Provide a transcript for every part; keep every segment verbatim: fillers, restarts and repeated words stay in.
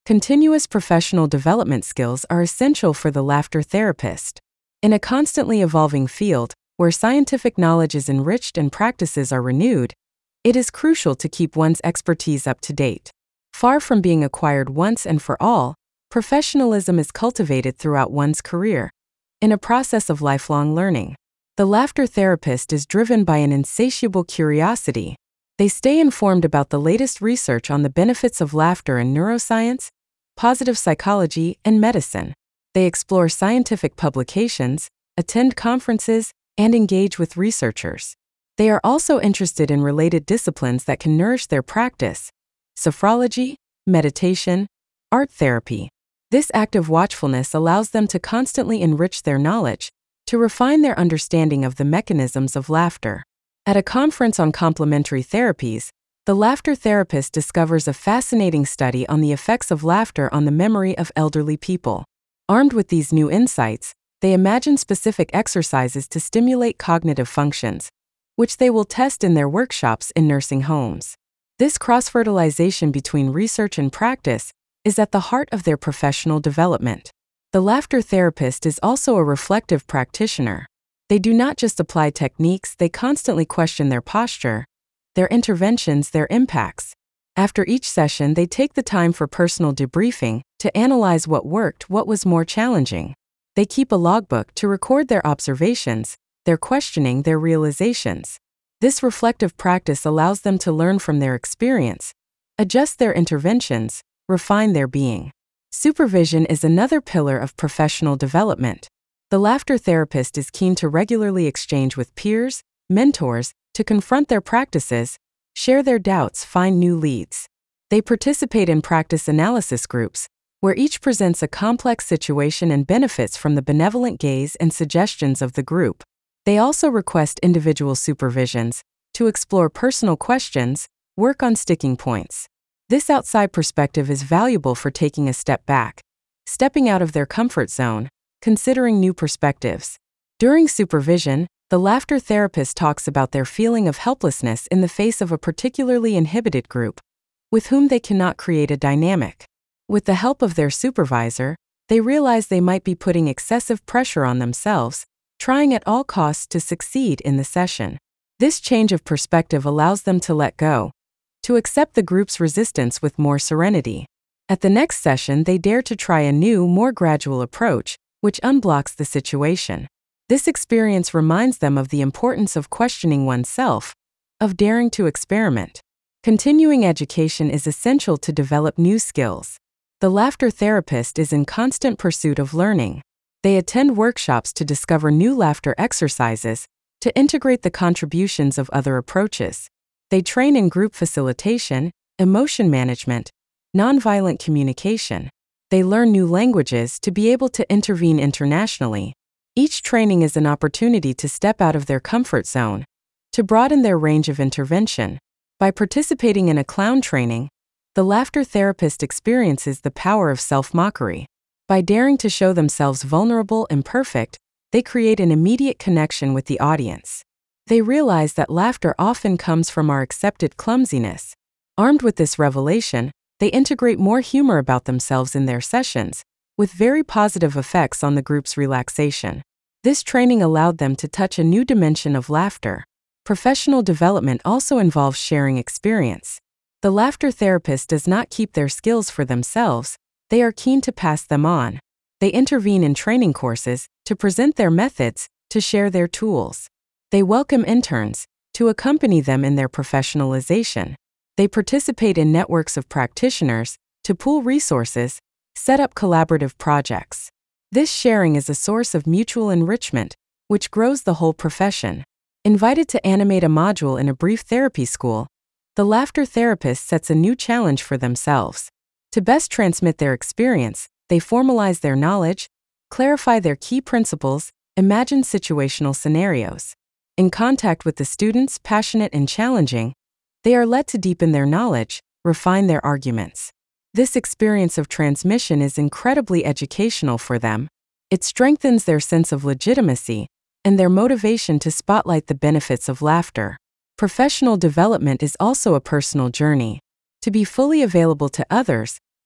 Continuous professional development skills are essential for the laughter therapist. In a constantly evolving field, where scientific knowledge is enriched and practices are renewed, it is crucial to keep one's expertise up to date. Far from being acquired once and for all, professionalism is cultivated throughout one's career, in a process of lifelong learning. The laughter therapist is driven by an insatiable curiosity. They stay informed about the latest research on the benefits of laughter in neuroscience, positive psychology, and medicine. They explore scientific publications, attend conferences, and engage with researchers. They are also interested in related disciplines that can nourish their practice: sophrology, meditation, art therapy. This active watchfulness allows them to constantly enrich their knowledge, to refine their understanding of the mechanisms of laughter. At a conference on complementary therapies, the laughter therapist discovers a fascinating study on the effects of laughter on the memory of elderly people. Armed with these new insights, they imagine specific exercises to stimulate cognitive functions, which they will test in their workshops in nursing homes. This cross-fertilization between research and practice is at the heart of their professional development. The laughter therapist is also a reflective practitioner. They do not just apply techniques, they constantly question their posture, their interventions, their impacts. After each session, they take the time for personal debriefing, to analyze what worked, what was more challenging. They keep a logbook to record their observations, their questioning, their realizations. This reflective practice allows them to learn from their experience, adjust their interventions, refine their being. Supervision is another pillar of professional development. The laughter therapist is keen to regularly exchange with peers, mentors, to confront their practices, share their doubts, find new leads. They participate in practice analysis groups, where each presents a complex situation and benefits from the benevolent gaze and suggestions of the group. They also request individual supervisions, to explore personal questions, work on sticking points. This outside perspective is valuable for taking a step back, stepping out of their comfort zone, considering new perspectives. During supervision, the laughter therapist talks about their feeling of helplessness in the face of a particularly inhibited group, with whom they cannot create a dynamic. With the help of their supervisor, they realize they might be putting excessive pressure on themselves, trying at all costs to succeed in the session. This change of perspective allows them to let go, to accept the group's resistance with more serenity. At the next session, they dare to try a new, more gradual approach, which unblocks the situation. This experience reminds them of the importance of questioning oneself, of daring to experiment. Continuing education is essential to develop new skills. The laughter therapist is in constant pursuit of learning. They attend workshops to discover new laughter exercises, to integrate the contributions of other approaches. They train in group facilitation, emotion management, nonviolent communication. They learn new languages to be able to intervene internationally. Each training is an opportunity to step out of their comfort zone, to broaden their range of intervention. By participating in a clown training, the laughter therapist experiences the power of self-mockery. By daring to show themselves vulnerable, imperfect, they create an immediate connection with the audience. They realize that laughter often comes from our accepted clumsiness. Armed with this revelation, they integrate more humor about themselves in their sessions, with very positive effects on the group's relaxation. This training allowed them to touch a new dimension of laughter. Professional development also involves sharing experience. The laughter therapist does not keep their skills for themselves, they are keen to pass them on. They intervene in training courses, to present their methods, to share their tools. They welcome interns, to accompany them in their professionalization. They participate in networks of practitioners, to pool resources, set up collaborative projects. This sharing is a source of mutual enrichment, which grows the whole profession. Invited to animate a module in a brief therapy school, the laughter therapist sets a new challenge for themselves. To best transmit their experience, they formalize their knowledge, clarify their key principles, imagine situational scenarios. In contact with the students, passionate and challenging, they are led to deepen their knowledge, refine their arguments. This experience of transmission is incredibly educational for them. It strengthens their sense of legitimacy and their motivation to spotlight the benefits of laughter. Professional development is also a personal journey. To be fully available to others,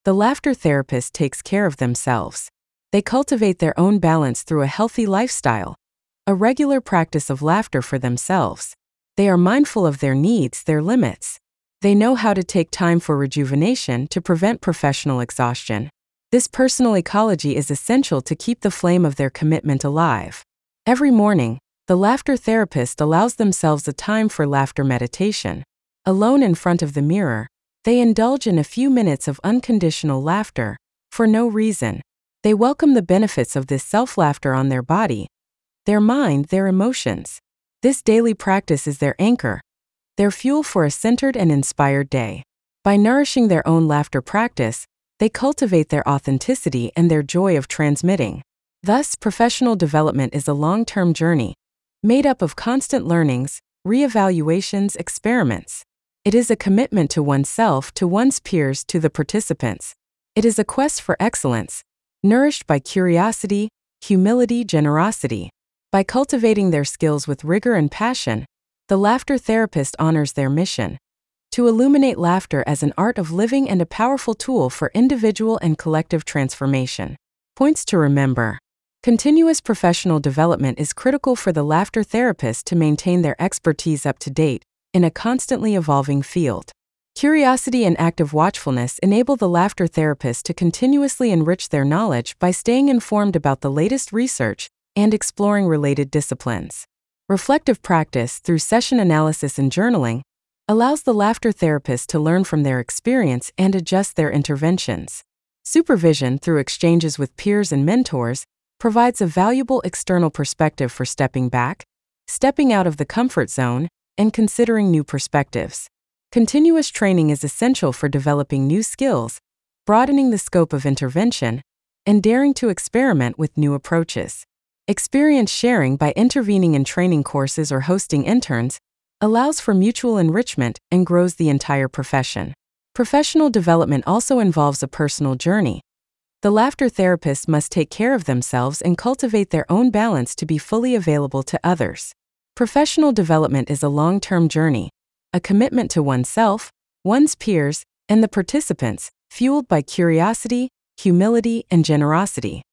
The laughter therapist takes care of themselves. They cultivate their own balance through a healthy lifestyle, a regular practice of laughter for themselves. They are mindful of their needs, their limits. They know how to take time for rejuvenation to prevent professional exhaustion. This personal ecology is essential to keep the flame of their commitment alive. Every morning, the laughter therapist allows themselves a time for laughter meditation. Alone in front of the mirror, they indulge in a few minutes of unconditional laughter, for no reason. They welcome the benefits of this self-laughter on their body, their mind, their emotions. This daily practice is their anchor, their fuel for a centered and inspired day. By nourishing their own laughter practice, they cultivate their authenticity and their joy of transmitting. Thus, professional development is a long-term journey, made up of constant learnings, re-evaluations, experiments. It is a commitment to oneself, to one's peers, to the participants. It is a quest for excellence, nourished by curiosity, humility, generosity. By cultivating their skills with rigor and passion, the laughter therapist honors their mission to illuminate laughter as an art of living and a powerful tool for individual and collective transformation. Points to remember. Continuous professional development is critical for the laughter therapist to maintain their expertise up to date in a constantly evolving field. Curiosity and active watchfulness enable the laughter therapist to continuously enrich their knowledge by staying informed about the latest research and exploring related disciplines. Reflective practice through session analysis and journaling allows the laughter therapist to learn from their experience and adjust their interventions. Supervision through exchanges with peers and mentors provides a valuable external perspective for stepping back, stepping out of the comfort zone, and considering new perspectives. Continuous training is essential for developing new skills, broadening the scope of intervention, and daring to experiment with new approaches. Experience sharing by intervening in training courses or hosting interns allows for mutual enrichment and grows the entire profession. Professional development also involves a personal journey. The laughter therapist must take care of themselves and cultivate their own balance to be fully available to others. Professional development is a long-term journey, a commitment to oneself, one's peers, and the participants, fueled by curiosity, humility, and generosity.